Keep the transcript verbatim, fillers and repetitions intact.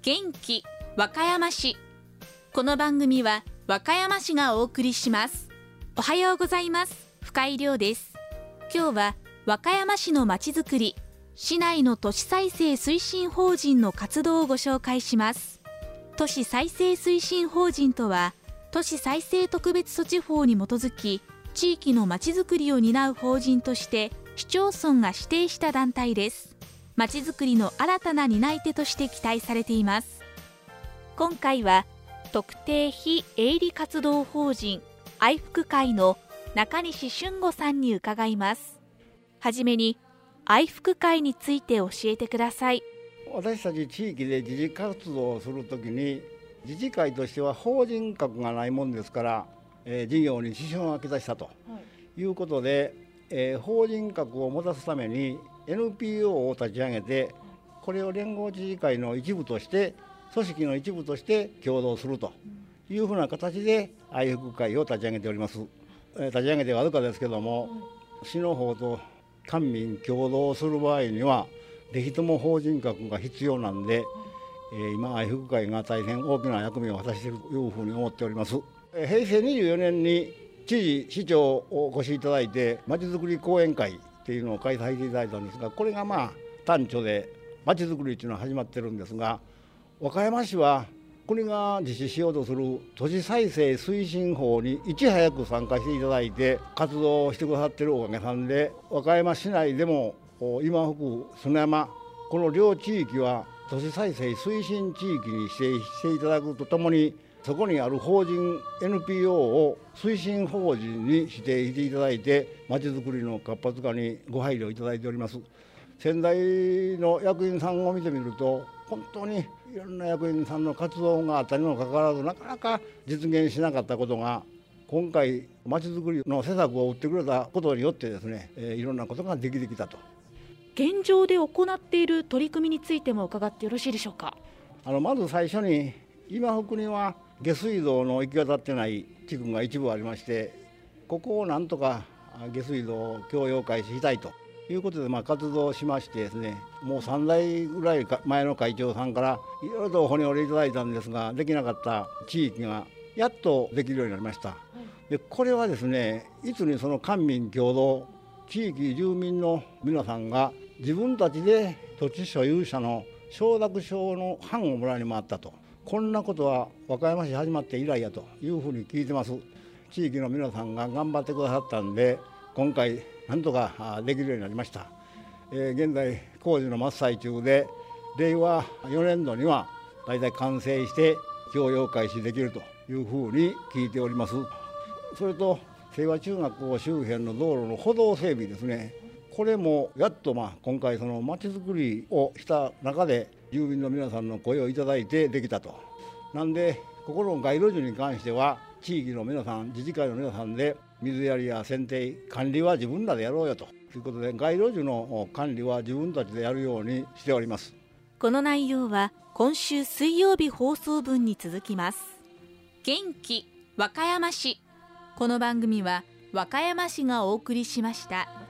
元気和歌山市。この番組は和歌山市がお送りします。おはようございます。深井亮です。今日は和歌山市のまちづくり、市内の都市再生推進法人の活動をご紹介します。都市再生推進法人とは、都市再生特別措置法に基づき、地域のまちづくりを担う法人として市町村が指定した団体です。まちづくりの新たな担い手として期待されています。今回は特定非営利活動法人愛福会の中西俊吾さんに伺います。はじめに愛福会について教えてください。 私たち地域で自治活動をするときに、自治会としては法人格がないもんですから、えー、事業に支障がきたしたということで、えー、法人格を持たすために エヌピーオー を立ち上げて、これを連合知事会の一部として組織の一部として共同するというふうな形で愛福会を立ち上げております。えー、立ち上げてわずかですけども、市の方と官民共同する場合にはぜひとも法人格が必要なんで、えー、今愛福会が大変大きな役目を果たしているというふうに思っております。えー、平成にじゅうよねんに知事市長をお越しいただいて、まちづくり講演会っていうのを開催していただいたんですが、これがまあ端緒でまちづくりっていうのは始まってるんですが、和歌山市は国が実施しようとする都市再生推進法にいち早く参加していただいて活動をしてくださっているおかげさんで、和歌山市内でも今福、砂山、この両地域は都市再生推進地域に指定していただくとともに、そこにある法人 エヌピーオー を推進法人に指定していただいて、まちづくりの活発化にご配慮いただいております。先代の役員さんを見てみると、本当にいろんな役員さんの活動があったにもかかわらず、なかなか実現しなかったことが、今回まちづくりの施策を打ってくれたことによってですね、えー、いろんなことができてきたと。 現状で行っている取り組みについても伺ってよろしいでしょうか。 あのまず最初に、今福には下水道の行き渡ってない地区が一部ありまして、ここをなんとか下水道を供用開始したいということで、まあ活動しましてですね、もうさんだいぐらい前の会長さんからいろいろと骨折りいただいたんですが、できなかった地域がやっとできるようになりました。でこれはですね、いつにその官民共同、地域住民の皆さんが自分たちで土地所有者の承諾書の版をもらいに回ったと、こんなことは和歌山市始まって以来やというふうに聞いてます。地域の皆さんが頑張ってくださったんで、今回なんとかできるようになりました。えー、現在工事の真っ最中で、れいわよねんどには大体完成して供用開始できるというふうに聞いております。それと清和中学校周辺の道路の歩道整備ですね、これもやっとまあ今回そのまちづくりをした中で住民の皆さんの声をいただいてできたと。なんでここの街路樹に関しては地域の皆さん、自治会の皆さんで水やりや剪定管理は自分らでやろうよということで、街路樹の管理は自分たちでやるようにしております。 この内容は今週水曜日放送分に続きます。元気和歌山市。この番組は和歌山市がお送りしました。